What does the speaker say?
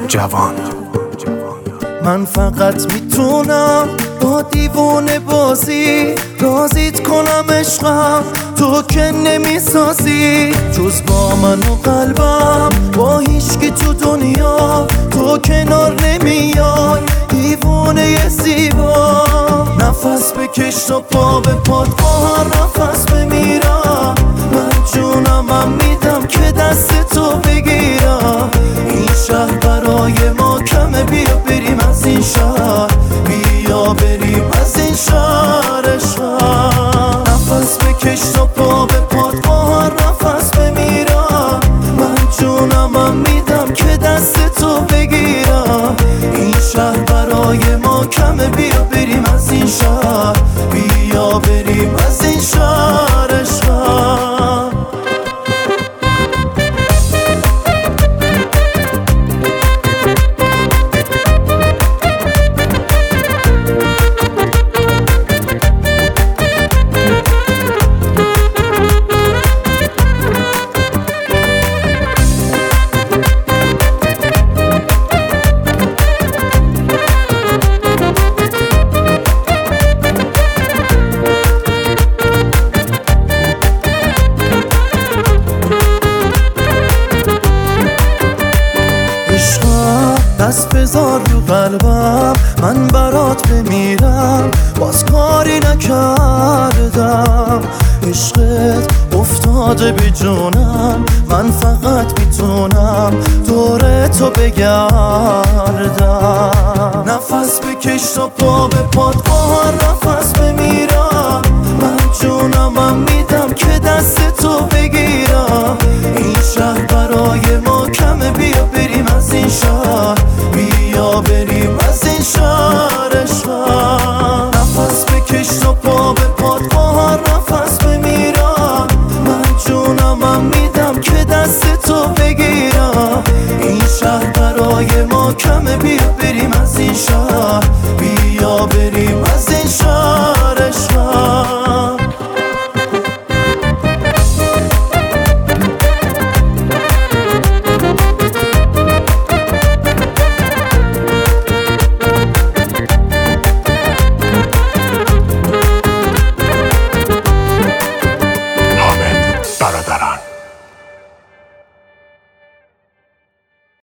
جوان. من فقط میتونم با دیوونه بازی رازیت کنم عشقم، تو که نمیسازی جز با من و قلبم، با هیچکی تو دنیا تو کنار نمیای دیوونه زیبا. نفس بکش تا پا به پات، با هر نفس بمیرم. من جونمم میدم که دست تو بگیرم. این شهر برای ما کمه، بیا بریم از این شهر، بیا بریم از این شهر عشقم. نفس بکش تا پا به پات، با هر نفس بمیرم. من جونمم میدم که دست تو بگیرم. این شهر برای ما کمه، بیا بریم از این شهر، بیا بریم از این شهر عشقم. دست بذار رو قلبم، من برات بمیرم، باز کاری نکردم. عشقت افتاده بی جونم، من فقط میتونم دور تو بگردم. نفس بکش تا پا به پات، با هر نفس بمیرم. من جونمم میدم که دست تو بگیرم. این شهر برای ما کمه، بیا بریم از این شهر، بیا بریم از این شهر.